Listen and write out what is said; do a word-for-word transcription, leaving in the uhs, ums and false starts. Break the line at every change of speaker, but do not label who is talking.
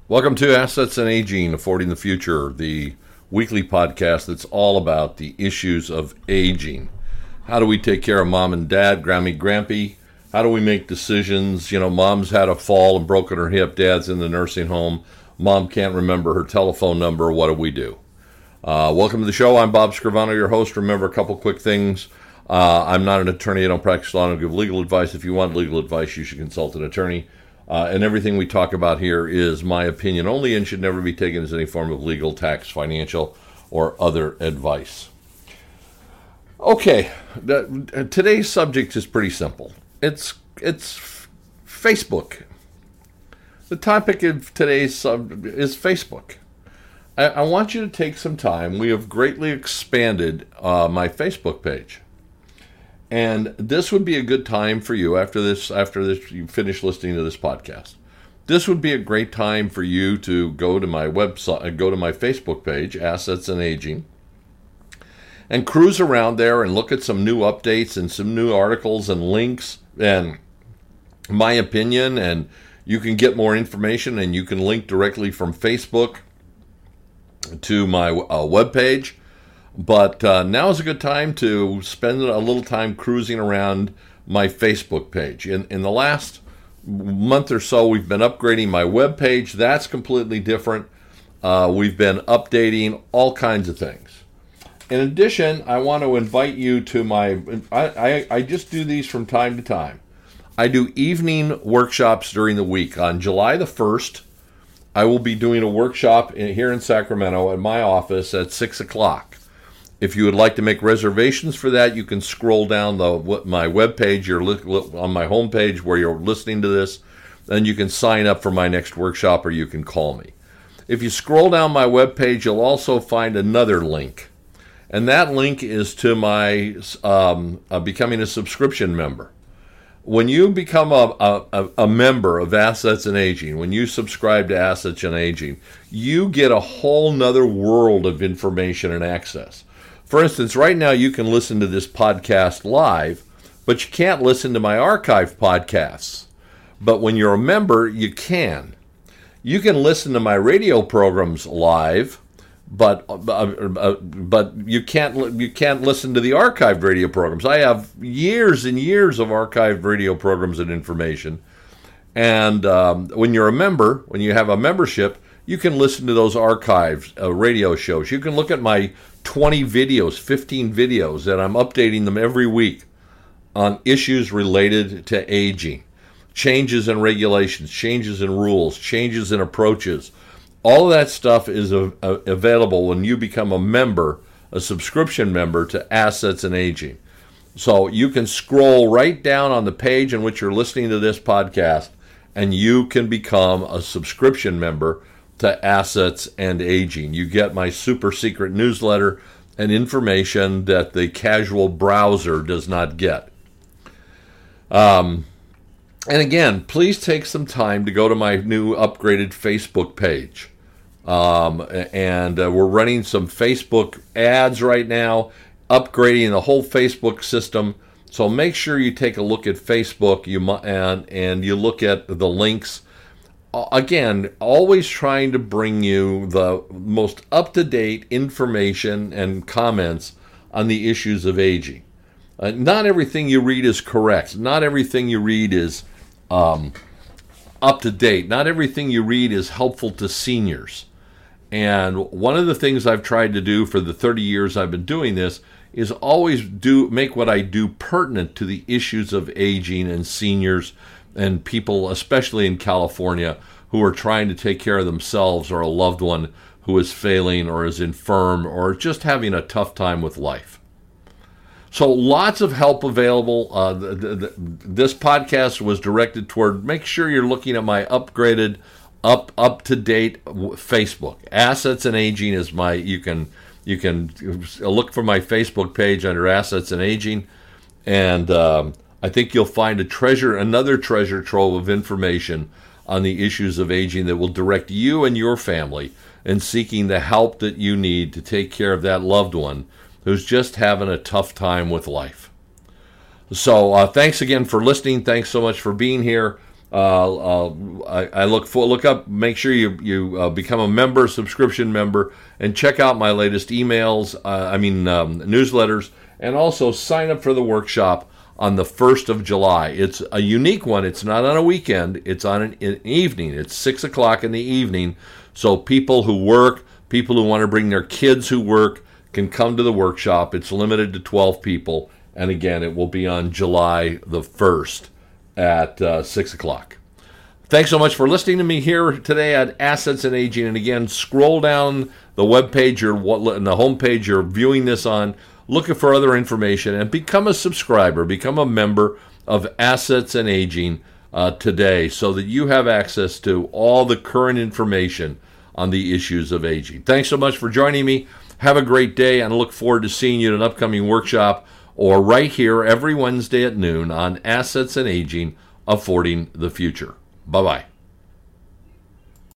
Welcome to Assets and Aging, Affording the Future, the weekly podcast that's all about the issues of aging. How do we take care of mom and dad, Grammy, Grampy? How do we make decisions? You know, mom's had a fall and broken her hip, dad's in the nursing home, mom can't remember her telephone number, what do we do? Uh, welcome to the show. I'm Bob Scrivano, your host. Remember a couple quick things. Uh, I'm not an attorney. I don't practice law. I don't give legal advice. If you want legal advice, you should consult an attorney. Uh, and everything we talk about here is my opinion only and should never be taken as any form of legal, tax, financial, or other advice. Okay, the, today's subject is pretty simple. It's it's Facebook. The topic of today's sub is Facebook. I, I want you to take some time. We have greatly expanded uh, my Facebook page. And this would be a good time for you after this, after this, you finish listening to this podcast. This would be a great time for you to go to my website, go to my Facebook page, Assets and Aging, and cruise around there and look at some new updates and some new articles and links and my opinion. And you can get more information and you can link directly from Facebook to my uh, webpage. But uh, now is a good time to spend a little time cruising around my Facebook page. In in the last month or so, we've been upgrading my web page. That's completely different. Uh, we've been updating all kinds of things. In addition, I want to invite you to my, I, I, I just do these from time to time. I do evening workshops during the week. On July the first, I will be doing a workshop in, here in Sacramento at my office at six o'clock. If you would like to make reservations for that, you can scroll down the my webpage, you're li- on my homepage where you're listening to this, and you can sign up for my next workshop or you can call me. If you scroll down my webpage, you'll also find another link, and that link is to my um, uh, becoming a subscription member. When you become a, a, a member of Assets and Aging, when you subscribe to Assets and Aging, you get a whole nother world of information and access. For instance, right now you can listen to this podcast live, but you can't listen to my archive podcasts. But when you're a member, you can. You can listen to my radio programs live, but uh, uh, but you can't you can't listen to the archived radio programs. I have years and years of archived radio programs and information. And um, when you're a member, when you have a membership, you can listen to those archived uh, radio shows. You can look at my twenty videos, fifteen videos that I'm updating them every week on issues related to aging, changes in regulations, changes in rules, changes in approaches. All of that stuff is a, a, available when you become a member, a subscription member to Assets and Aging. So you can scroll right down on the page in which you're listening to this podcast, and you can become a subscription member to Assets and Aging. You get my super secret newsletter and information that the casual browser does not get. Um, and again, please take some time to go to my new upgraded Facebook page. Um, and uh, we're running some Facebook ads right now, upgrading the whole Facebook system. So make sure you take a look at Facebook you and, and you look at the links. Again, always trying to bring you the most up-to-date information and comments on the issues of aging. Uh, not everything you read is correct. Not everything you read is um, up-to-date. Not everything you read is helpful to seniors. And one of the things I've tried to do for the thirty years I've been doing this is always do make what I do pertinent to the issues of aging and seniors and people, especially in California, who are trying to take care of themselves or a loved one who is failing or is infirm or just having a tough time with life. So lots of help available. Uh, the, the, this podcast was directed toward make sure you're looking at my upgraded, up up to date Facebook. Assets and Aging is my. You can you can look for my Facebook page under Assets and Aging, and um, I think you'll find a treasure, another treasure trove of information on the issues of aging that will direct you and your family in seeking the help that you need to take care of that loved one who's just having a tough time with life. So uh, thanks again for listening. Thanks so much for being here. Uh, uh, I, I look for look up. Make sure you you uh, become a member, subscription member, and check out my latest emails. Uh, I mean um, newsletters, and also sign up for the workshop on the first of July. It's a unique one. It's not on a weekend. It's on an, an evening. It's six o'clock in the evening. So people who work, people who want to bring their kids who work, can come to the workshop. It's limited to twelve people, and again, it will be on July the first. At uh, six o'clock. Thanks so much for listening to me here today at Assets and Aging. And again, scroll down the webpage or the homepage you're viewing this on, looking for other information, and become a subscriber, become a member of Assets and Aging uh, today so that you have access to all the current information on the issues of aging. Thanks so much for joining me. Have a great day, and I look forward to seeing you at an upcoming workshop or right here every Wednesday at noon on Assets and Aging, Affording the Future. Bye-bye.